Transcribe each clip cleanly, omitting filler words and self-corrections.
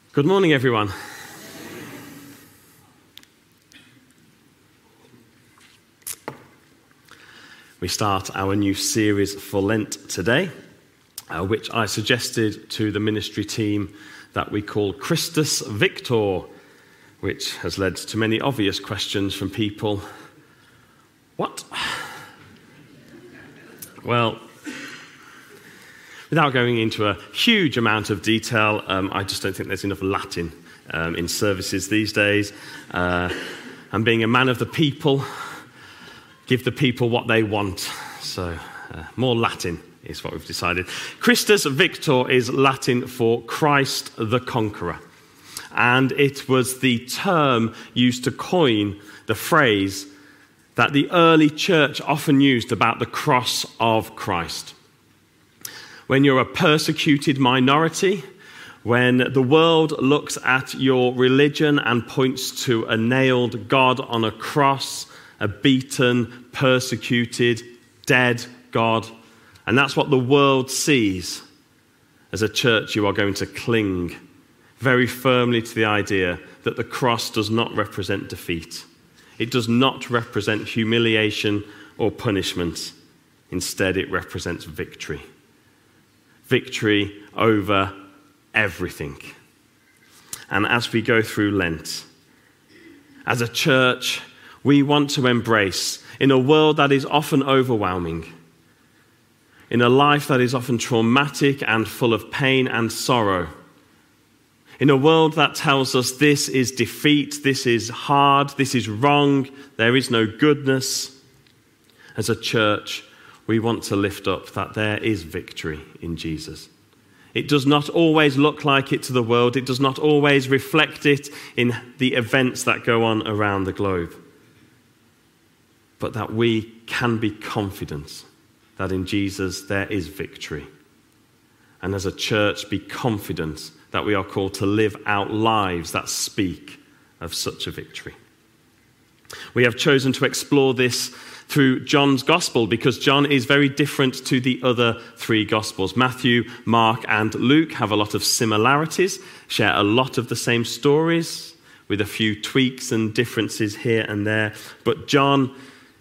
Good morning, everyone. We start our new series for Lent today, which I suggested to the ministry team that we call Christus Victor, which has led to many obvious questions from people. What? Well, without going into a huge amount of detail, I just don't think there's enough Latin in services these days. And being a man of the people, give the people what they want. So more Latin is what we've decided. Christus Victor is Latin for Christ the Conqueror. And it was the term used to coin the phrase that the early church often used about the cross of Christ. When you're a persecuted minority, when the world looks at your religion and points to a nailed God on a cross, a beaten, persecuted, dead God, and that's what the world sees, as a church you are going to cling very firmly to the idea that the cross does not represent defeat. It does not represent humiliation or punishment. Instead, it represents victory. Victory over everything. And as we go through Lent, as a church, we want to embrace, in a world that is often overwhelming, in a life that is often traumatic and full of pain and sorrow, in a world that tells us this is defeat, this is hard, this is wrong, there is no goodness, as a church, we want to lift up that there is victory in Jesus. It does not always look like it to the world. It does not always reflect it in the events that go on around the globe. But that we can be confident that in Jesus there is victory. And as a church, be confident that we are called to live out lives that speak of such a victory. We have chosen to explore this through John's Gospel, because John is very different to the other three Gospels. Matthew, Mark, and Luke have a lot of similarities, share a lot of the same stories, with a few tweaks and differences here and there. But John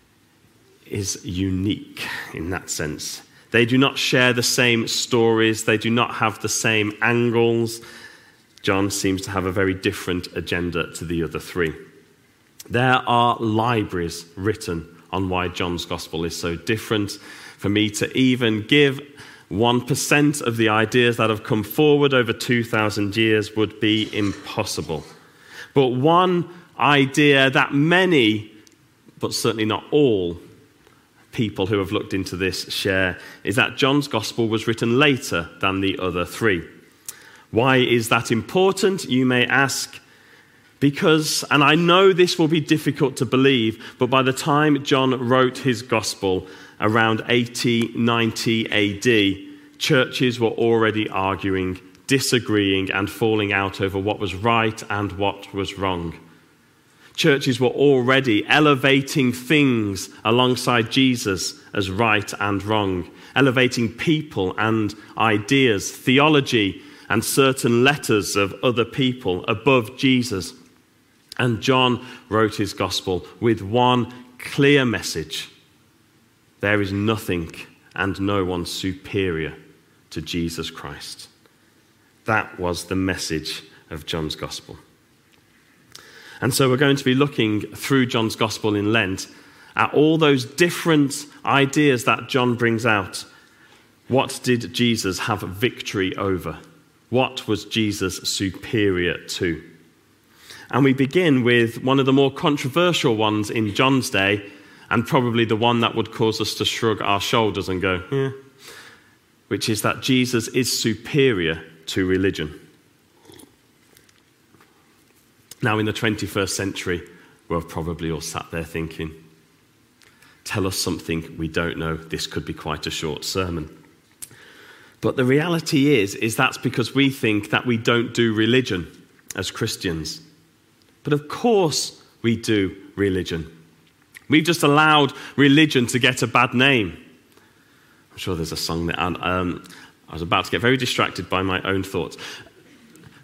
is unique in that sense. They do not share the same stories. They do not have the same angles. John seems to have a very different agenda to the other three. There are libraries written on why John's Gospel is so different. For me to even give 1% of the ideas that have come forward over 2,000 years would be impossible. But one idea that many, but certainly not all, people who have looked into this share is that John's Gospel was written later than the other three. Why is that important, you may ask? Because, and I know this will be difficult to believe, but by the time John wrote his gospel around 80, 90 AD, churches were already arguing, disagreeing, and falling out over what was right and what was wrong. Churches were already elevating things alongside Jesus as right and wrong, elevating people and ideas, theology, and certain letters of other people above Jesus. And John wrote his gospel with one clear message. There is nothing and no one superior to Jesus Christ. That was the message of John's gospel. And so we're going to be looking through John's gospel in Lent at all those different ideas that John brings out. What did Jesus have victory over? What was Jesus superior to? And we begin with one of the more controversial ones in John's day, and probably the one that would cause us to shrug our shoulders and go, yeah, which is that Jesus is superior to religion. Now, in the 21st century, we're probably all sat there thinking, tell us something we don't know. This could be quite a short sermon. But the reality is that's because we think that we don't do religion as Christians. But of course we do religion. We've just allowed religion to get a bad name. I'm sure there's a song that I was about to get very distracted by my own thoughts.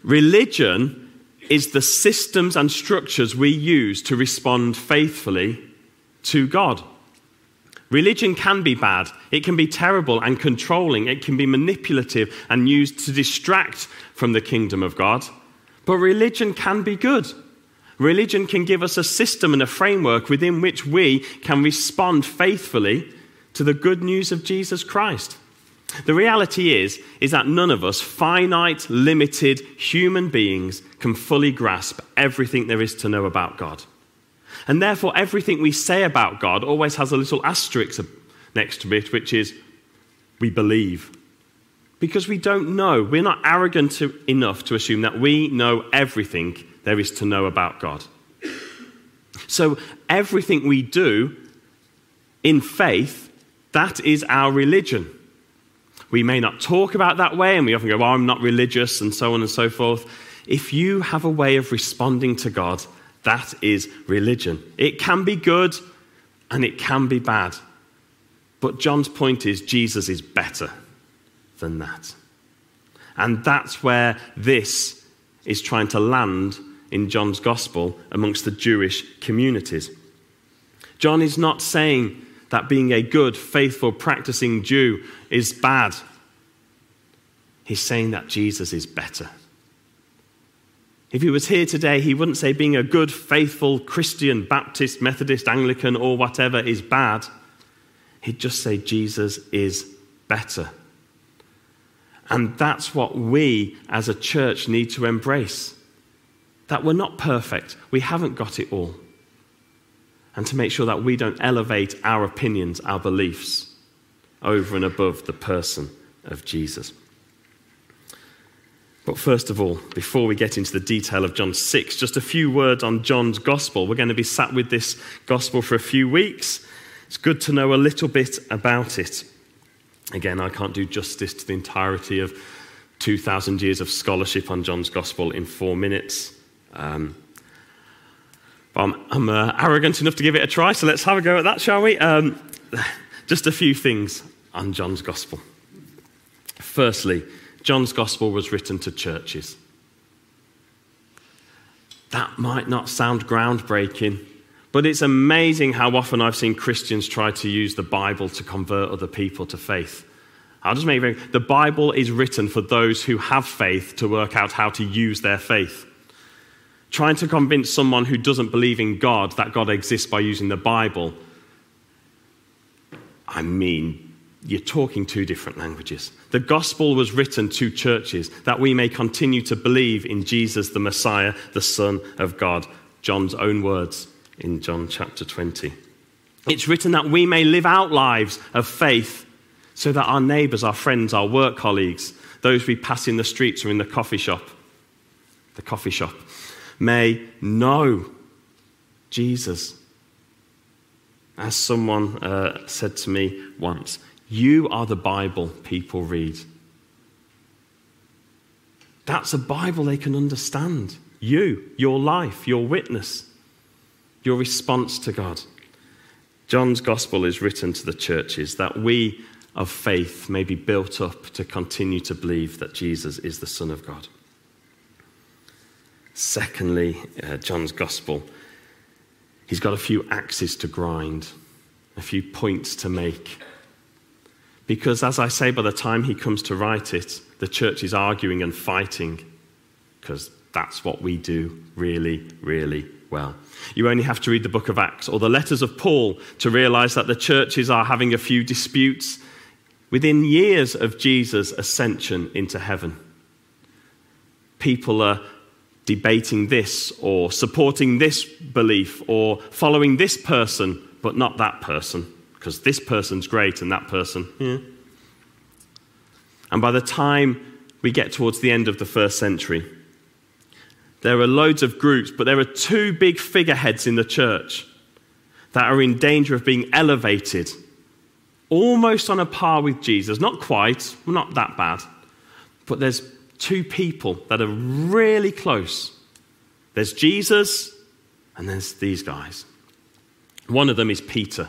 Religion is the systems and structures we use to respond faithfully to God. Religion can be bad. It can be terrible and controlling. It can be manipulative and used to distract from the kingdom of God. But religion can be good. Religion can give us a system and a framework within which we can respond faithfully to the good news of Jesus Christ. The reality is that none of us, finite, limited human beings, can fully grasp everything there is to know about God. And therefore, everything we say about God always has a little asterisk next to it, which is, we believe. Because we don't know. We're not arrogant enough to assume that we know everything there is to know about God. So everything we do in faith, that is our religion. We may not talk about that way, and we often go, well, I'm not religious, and so on and so forth. If you have a way of responding to God, that is religion. It can be good and it can be bad. But John's point is Jesus is better than that. And that's where this is trying to land in John's gospel amongst the Jewish communities. John is not saying that being a good, faithful, practicing Jew is bad. He's saying that Jesus is better. If he was here today, he wouldn't say being a good, faithful Christian, Baptist, Methodist, Anglican, or whatever is bad. He'd just say Jesus is better. And that's what we as a church need to embrace. That we're not perfect. We haven't got it all. And to make sure that we don't elevate our opinions, our beliefs, over and above the person of Jesus. But first of all, before we get into the detail of John 6, just a few words on John's gospel. We're going to be sat with this gospel for a few weeks. It's good to know a little bit about it. Again, I can't do justice to the entirety of 2,000 years of scholarship on John's gospel in 4 minutes. But I'm arrogant enough to give it a try, so let's have a go at that, shall we? Just a few things on John's gospel. Firstly, John's gospel was written to churches. That might not sound groundbreaking, but it's amazing how often I've seen Christians try to use the Bible to convert other people to faith. I'll just make it very clear. The Bible is written for those who have faith to work out how to use their faith. Trying to convince someone who doesn't believe in God that God exists by using the Bible, I mean, you're talking two different languages. The gospel was written to churches that we may continue to believe in Jesus, the Messiah, the Son of God. John's own words in John chapter 20. It's written that we may live out lives of faith so that our neighbours, our friends, our work colleagues, those we pass in the streets or in the coffee shop, may know Jesus. As someone said to me once, you are the Bible people read. That's a Bible they can understand. You, your life, your witness, your response to God. John's gospel is written to the churches that we of faith may be built up to continue to believe that Jesus is the Son of God. Secondly, John's gospel, he's got a few axes to grind, a few points to make. Because, as I say, by the time he comes to write it, the church is arguing and fighting, because that's what we do really, really well. You only have to read the book of Acts or the letters of Paul to realize that the churches are having a few disputes within years of Jesus' ascension into heaven. People are debating this or supporting this belief or following this person, but not that person. Because this person's great and that person, yeah. And by the time we get towards the end of the first century, there are loads of groups, but there are two big figureheads in the church that are in danger of being elevated, almost on a par with Jesus. Not quite, not that bad, but there's two people that are really close. There's Jesus and there's these guys. One of them is Peter.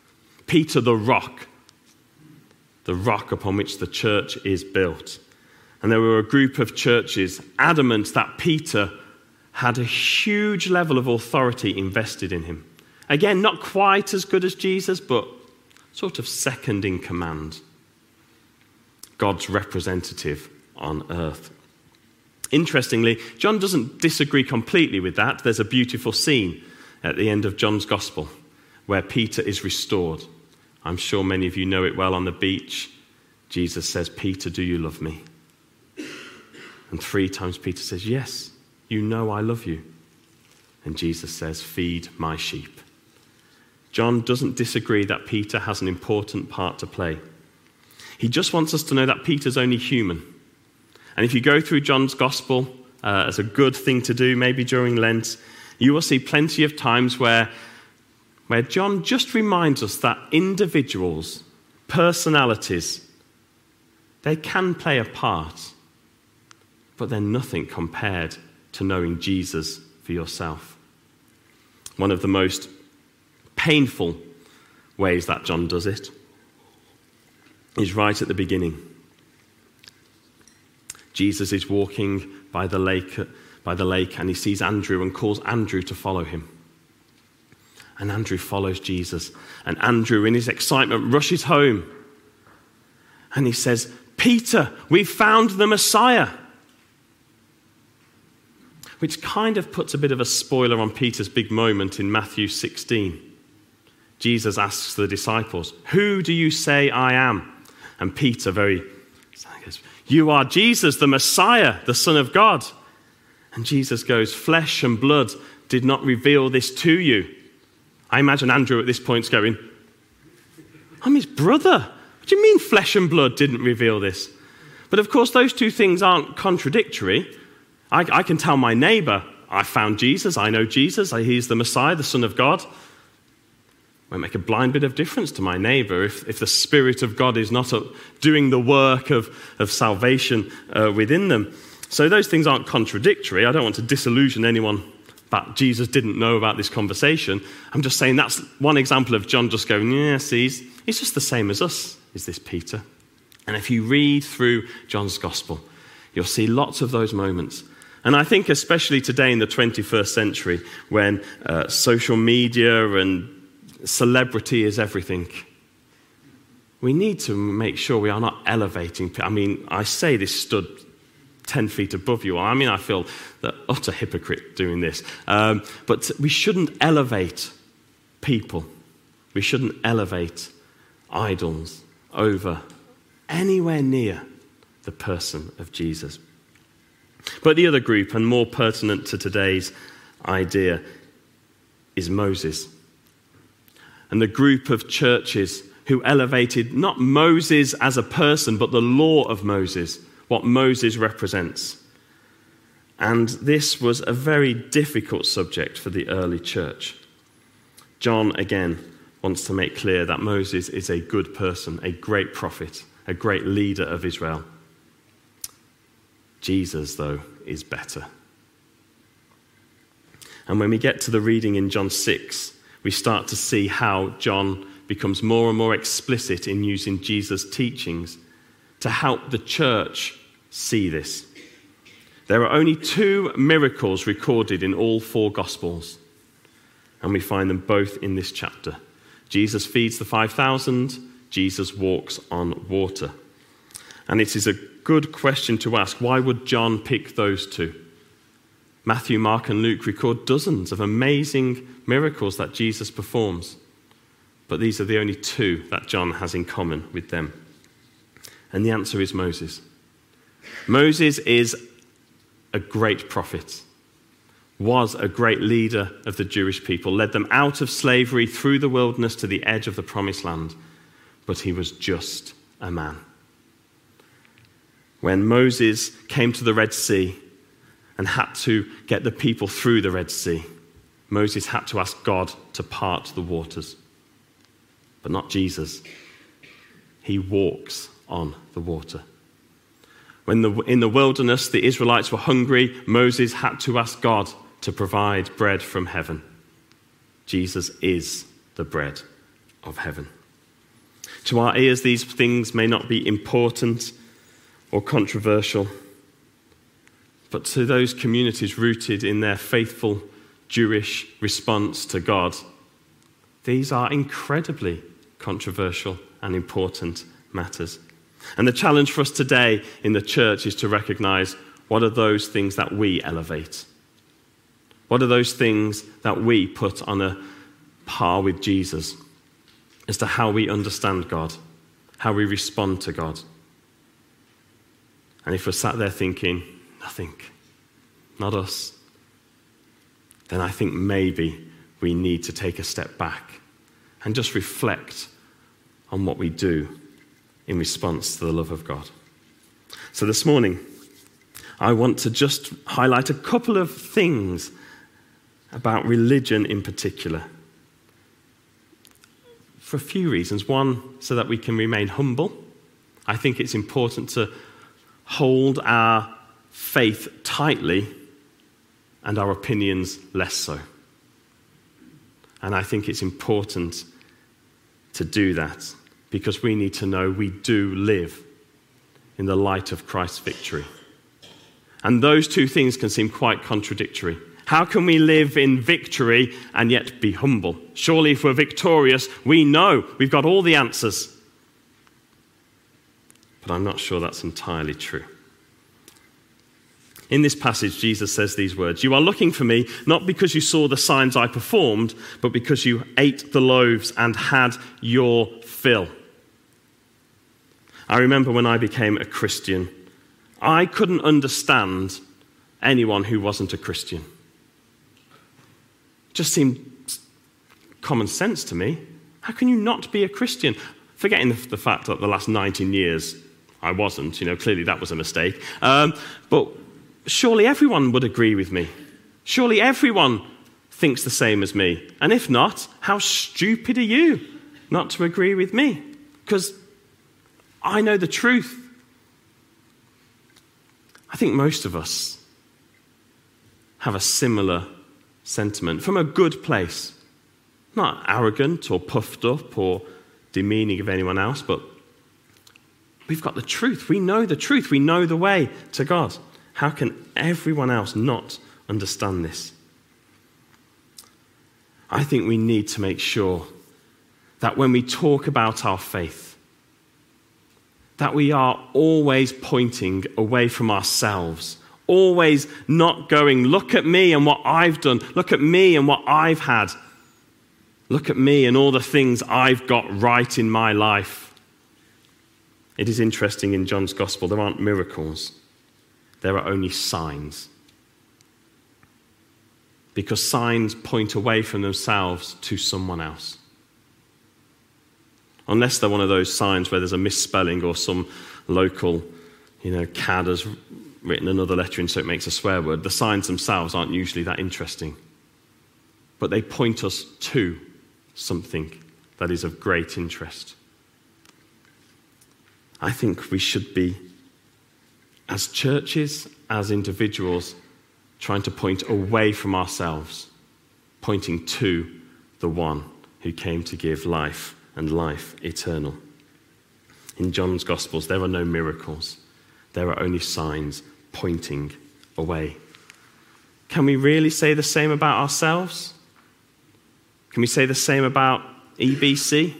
Peter the rock upon which the church is built. And there were a group of churches adamant that Peter had a huge level of authority invested in him. Again, not quite as good as Jesus, but sort of second in command. God's representative on earth. Interestingly, John doesn't disagree completely with that. There's a beautiful scene at the end of John's Gospel where Peter is restored. I'm sure many of you know it well. On the beach, Jesus says, "Peter, do you love me?" And 3 times Peter says, "Yes, you know I love you." And Jesus says, "Feed my sheep." John doesn't disagree that Peter has an important part to play. He just wants us to know that Peter's only human. And if you go through John's Gospel as a good thing to do, maybe during Lent, you will see plenty of times where John just reminds us that individuals, personalities, they can play a part, but they're nothing compared to knowing Jesus for yourself. One of the most painful ways that John does it is right at the beginning. Jesus is walking by the lake, and he sees Andrew and calls Andrew to follow him. And Andrew follows Jesus. And Andrew, in his excitement, rushes home. And he says, "Peter, we've found the Messiah." Which kind of puts a bit of a spoiler on Peter's big moment in Matthew 16. Jesus asks the disciples, "Who do you say I am?" And Peter goes, "You are Jesus, the Messiah, the Son of God." And Jesus goes, "Flesh and blood did not reveal this to you." I imagine Andrew at this point is going, "I'm his brother. What do you mean flesh and blood didn't reveal this?" But of course, those two things aren't contradictory. I can tell my neighbor, "I found Jesus, I know Jesus, he's the Messiah, the Son of God." Won't make a blind bit of difference to my neighbor if the Spirit of God is not doing the work of salvation within them. So those things aren't contradictory. I don't want to disillusion anyone that Jesus didn't know about this conversation. I'm just saying that's one example of John just going, "Yeah, see, he's just the same as us, is this Peter." And if you read through John's Gospel, you'll see lots of those moments. And I think especially today in the 21st century, when social media and celebrity is everything, we need to make sure we are not elevating. I mean, I say this stood 10 feet above you. I mean, I feel the utter hypocrite doing this. But we shouldn't elevate people. We shouldn't elevate idols over anywhere near the person of Jesus. But the other group, and more pertinent to today's idea, is Moses. And the group of churches who elevated not Moses as a person, but the law of Moses, what Moses represents. And this was a very difficult subject for the early church. John, again, wants to make clear that Moses is a good person, a great prophet, a great leader of Israel. Jesus, though, is better. And when we get to the reading in John 6, we start to see how John becomes more and more explicit in using Jesus' teachings to help the church see this. There are only 2 miracles recorded in all 4 Gospels, and we find them both in this chapter. Jesus feeds the 5,000, Jesus walks on water. And it is a good question to ask, why would John pick those 2? Matthew, Mark, and Luke record dozens of amazing miracles that Jesus performs, but these are the only 2 that John has in common with them. And the answer is Moses. Moses is a great prophet, was a great leader of the Jewish people, led them out of slavery through the wilderness to the edge of the promised land, but he was just a man. When Moses came to the Red Sea and had to get the people through the Red Sea, Moses had to ask God to part the waters, but not Jesus. He walks on the water. When in the wilderness the Israelites were hungry, Moses had to ask God to provide bread from heaven. Jesus is the bread of heaven. To our ears, these things may not be important, or controversial. But to those communities rooted in their faithful Jewish response to God, these are incredibly controversial and important matters. And the challenge for us today in the church is to recognize, what are those things that we elevate? What are those things that we put on a par with Jesus as to how we understand God, how we respond to God? And if we're sat there thinking, nothing, not us, then I think maybe we need to take a step back and just reflect on what we do in response to the love of God. So this morning, I want to just highlight a couple of things about religion in particular. For a few reasons. One, so that we can remain humble. I think it's important to hold our faith tightly and our opinions less so. And I think it's important to do that because we need to know we do live in the light of Christ's victory. And those two things can seem quite contradictory. How can we live in victory and yet be humble? Surely if we're victorious, we know we've got all the answers. But I'm not sure that's entirely true. In this passage, Jesus says these words, "You are looking for me, not because you saw the signs I performed, but because you ate the loaves and had your fill." I remember when I became a Christian, I couldn't understand anyone who wasn't a Christian. It just seemed common sense to me. How can you not be a Christian? Forgetting the fact that the last 19 years I wasn't, clearly that was a mistake. But surely everyone would agree with me. Surely everyone thinks the same as me. And if not, how stupid are you not to agree with me? Because I know the truth. I think most of us have a similar sentiment from a good place. Not arrogant or puffed up or demeaning of anyone else, but we've got the truth. We know the truth. We know the way to God. How can everyone else not understand this? I think we need to make sure that when we talk about our faith, that we are always pointing away from ourselves, always not going, look at me and what I've done, look at me and what I've had, look at me and all the things I've got right in my life. It is interesting in John's Gospel, there aren't miracles, there are only signs. Because signs point away from themselves to someone else. Unless they're one of those signs where there's a misspelling or some local, cad has written another letter in so it makes a swear word. The signs themselves aren't usually that interesting. But they point us to something that is of great interest. I think we should be, as churches, as individuals, trying to point away from ourselves, pointing to the one who came to give life and life eternal. In John's Gospels, there are no miracles. There are only signs pointing away. Can we really say the same about ourselves? Can we say the same about EBC?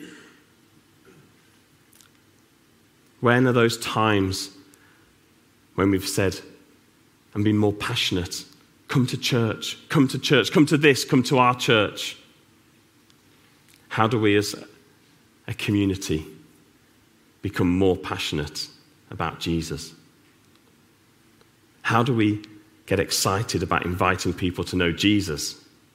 When are those times when we've said and been more passionate, come to church, come to church, come to this, come to our church? How do we as a community become more passionate about Jesus? How do we get excited about inviting people to know Jesus?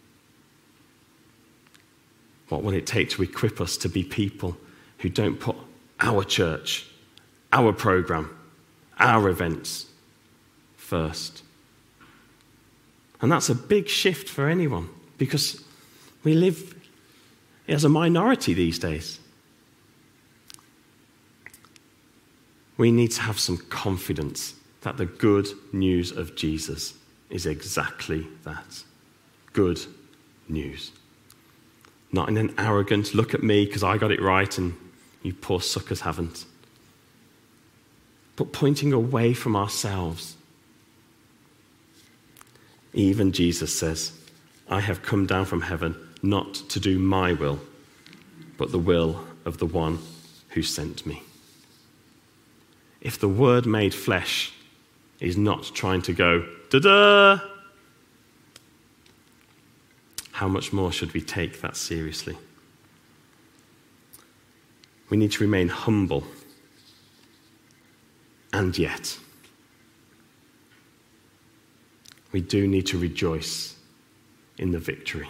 What will it take to equip us to be people who don't put our church, our program, our events first? And that's a big shift for anyone because we live as a minority these days. We need to have some confidence that the good news of Jesus is exactly that. Good news. Not in an arrogant, look at me because I got it right and you poor suckers haven't. but pointing away from ourselves. Even Jesus says, I have come down from heaven not to do my will, but the will of the one who sent me. If the Word made flesh is not trying to go, da-da, how much more should we take that seriously? We need to remain humble, and yet we do need to rejoice in the victory.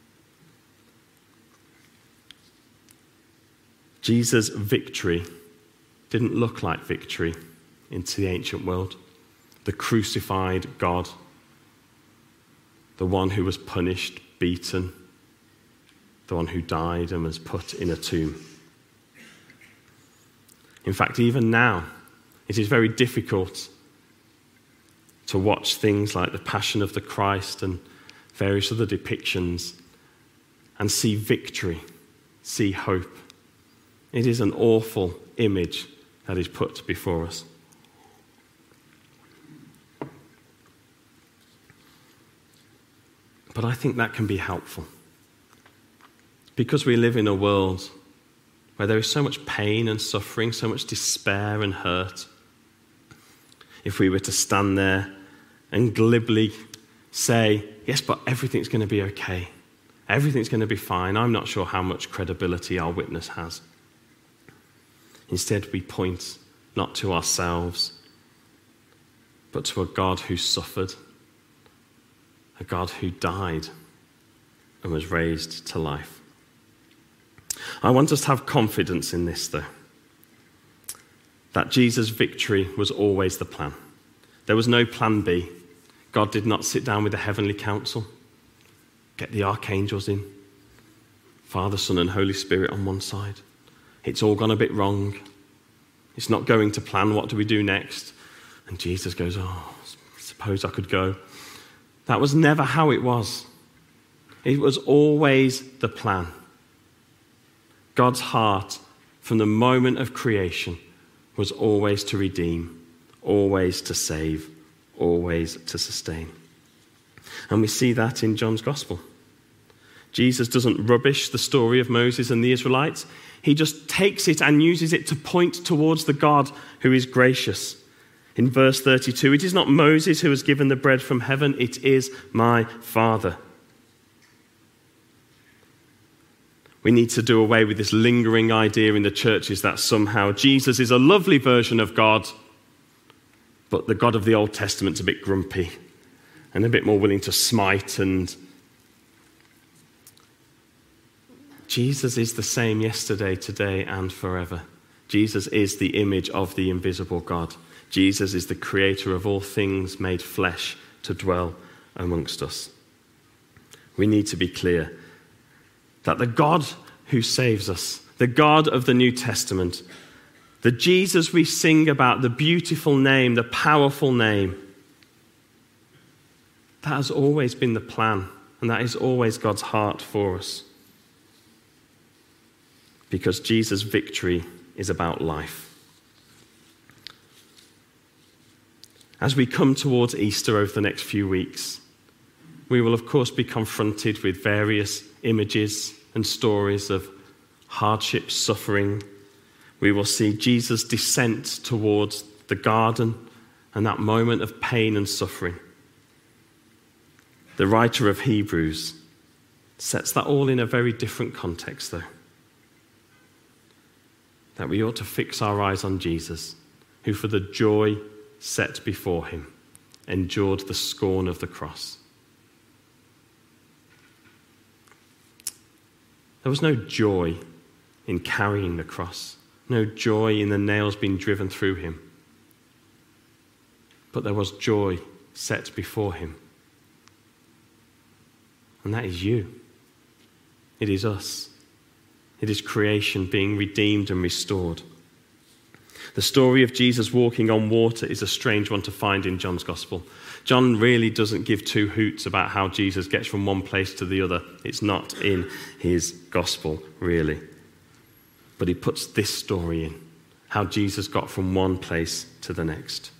Jesus' victory didn't look like victory into the ancient world. The crucified God, the one who was punished, beaten, the one who died and was put in a tomb. In fact, even now, it is very difficult to watch things like the Passion of the Christ and various other depictions and see victory, see hope. It is an awful image that is put before us. But I think that can be helpful. Because we live in a world where there is so much pain and suffering, so much despair and hurt. If we were to stand there and glibly say, yes, but everything's going to be okay. Everything's going to be fine. I'm not sure how much credibility our witness has. Instead, we point not to ourselves, but to a God who suffered, a God who died and was raised to life. I want us to have confidence in this, though, that Jesus' victory was always the plan. There was no plan B. God did not sit down with the heavenly council, get the archangels in, Father, Son, and Holy Spirit on one side. It's all gone a bit wrong. It's not going to plan. What do we do next? And Jesus goes, suppose I could go. That was never how it was. It was always the plan. God's heart from the moment of creation was always to redeem, always to save, always to sustain. And we see that in John's Gospel. Jesus doesn't rubbish the story of Moses and the Israelites. He just takes it and uses it to point towards the God who is gracious. In verse 32, it is not Moses who has given the bread from heaven, it is my Father. We need to do away with this lingering idea in the churches that somehow Jesus is a lovely version of God, but the God of the Old Testament's a bit grumpy and a bit more willing to smite. And Jesus is the same yesterday, today, and forever. Jesus is the image of the invisible God. Jesus is the creator of all things made flesh to dwell amongst us. We need to be clear that the God who saves us, the God of the New Testament, the Jesus we sing about, the beautiful name, the powerful name, that has always been the plan, and that is always God's heart for us. Because Jesus' victory is about life. As we come towards Easter over the next few weeks, we will of course be confronted with various images and stories of hardship, suffering. We will see Jesus' descent towards the garden and that moment of pain and suffering. The writer of Hebrews sets that all in a very different context, though. That we ought to fix our eyes on Jesus, who for the joy set before him endured the scorn of the cross. There was no joy in carrying the cross, no joy in the nails being driven through him. But there was joy set before him. And that is you. It is us. It is creation being redeemed and restored. The story of Jesus walking on water is a strange one to find in John's Gospel. John really doesn't give two hoots about how Jesus gets from one place to the other. It's not in his Gospel, really. But he puts this story in, how Jesus got from one place to the next.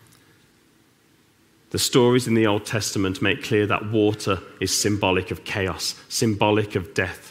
The stories in the Old Testament make clear that water is symbolic of chaos, symbolic of death.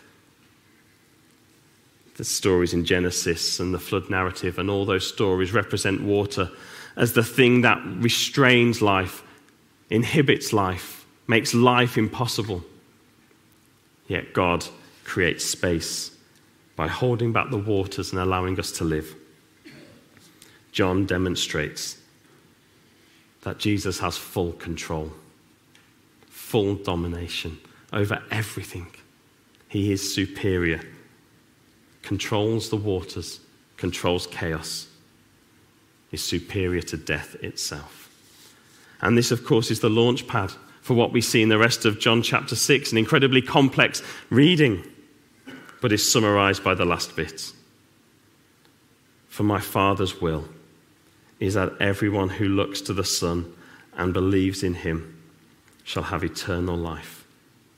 The stories in Genesis and the flood narrative and all those stories represent water as the thing that restrains life, inhibits life, makes life impossible. Yet God creates space by holding back the waters and allowing us to live. John demonstrates that Jesus has full control, full domination over everything. He is superior, controls the waters, controls chaos, is superior to death itself. And this, of course, is the launch pad for what we see in the rest of John chapter 6, an incredibly complex reading, but is summarized by the last bit. For my Father's will is that everyone who looks to the Son and believes in him shall have eternal life.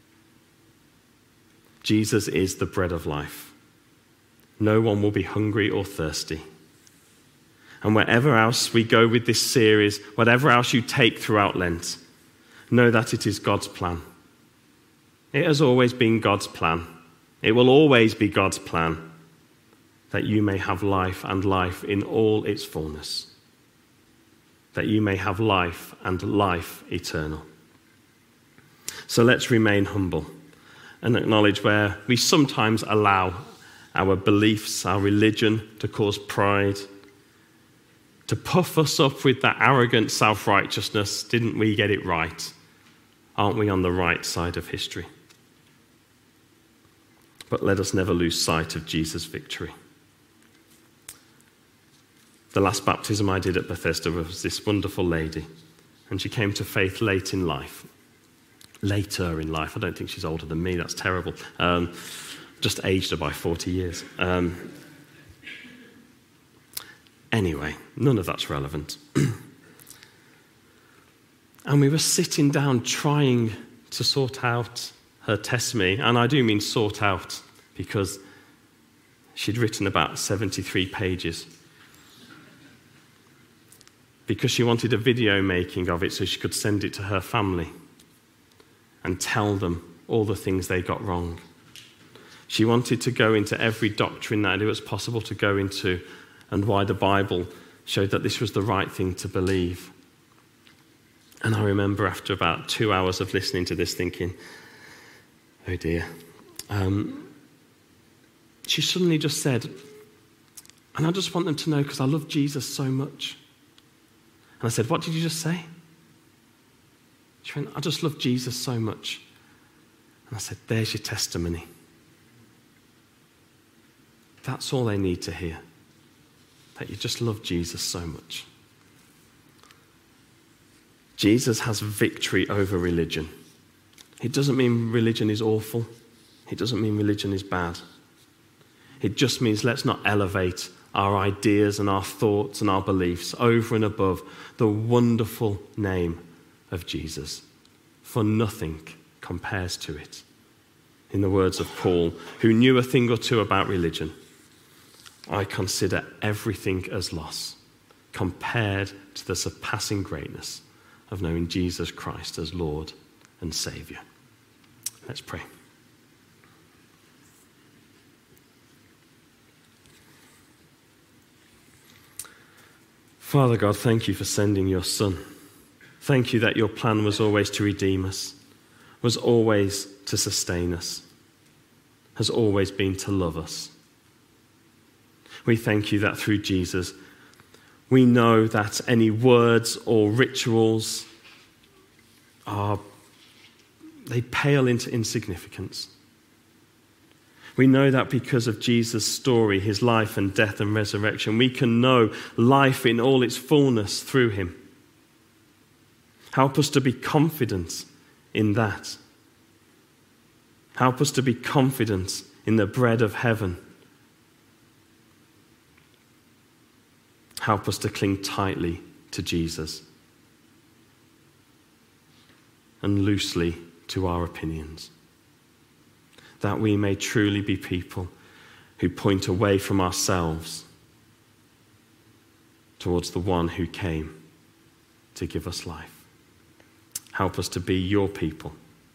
Jesus is the bread of life. No one will be hungry or thirsty. And wherever else we go with this series, whatever else you take throughout Lent, know that it is God's plan. It has always been God's plan. It will always be God's plan that you may have life and life in all its fullness. That you may have life and life eternal. So let's remain humble and acknowledge where we sometimes allow our beliefs, our religion to cause pride, to puff us up with that arrogant self-righteousness. Didn't we get it right? Aren't we on the right side of history? But let us never lose sight of Jesus' victory. The last baptism I did at Bethesda was this wonderful lady, and she came to faith later in life. I don't think she's older than me. That's terrible. Just aged her by 40 years. Anyway, none of that's relevant. And we were sitting down trying to sort out her testimony, and I do mean sort out because she'd written about 73 pages. Because she wanted a video making of it so she could send it to her family and tell them all the things they got wrong. She wanted to go into every doctrine that it was possible to go into and why the Bible showed that this was the right thing to believe. And I remember after about 2 hours of listening to this thinking, oh dear. She suddenly just said, and I just want them to know because I love Jesus so much. And I said, what did you just say? She went, I just love Jesus so much. And I said, there's your testimony. That's all they need to hear. That you just love Jesus so much. Jesus has victory over religion. It doesn't mean religion is awful. It doesn't mean religion is bad. It just means let's not elevate our ideas and our thoughts and our beliefs over and above the wonderful name of Jesus. For nothing compares to it. In the words of Paul, who knew a thing or two about religion, I consider everything as loss compared to the surpassing greatness of knowing Jesus Christ as Lord and Saviour. Let's pray. Father God, thank you for sending your Son. Thank you that your plan was always to redeem us, was always to sustain us, has always been to love us. We thank you that through Jesus, we know that any words or rituals they pale into insignificance. We know that because of Jesus' story, his life and death and resurrection, we can know life in all its fullness through him. Help us to be confident in that. Help us to be confident in the bread of heaven. Help us to cling tightly to Jesus and loosely to our opinions, that we may truly be people who point away from ourselves towards the one who came to give us life. Help us to be your people.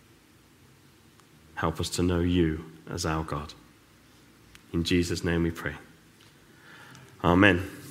Help us to know you as our God. In Jesus' name we pray. Amen.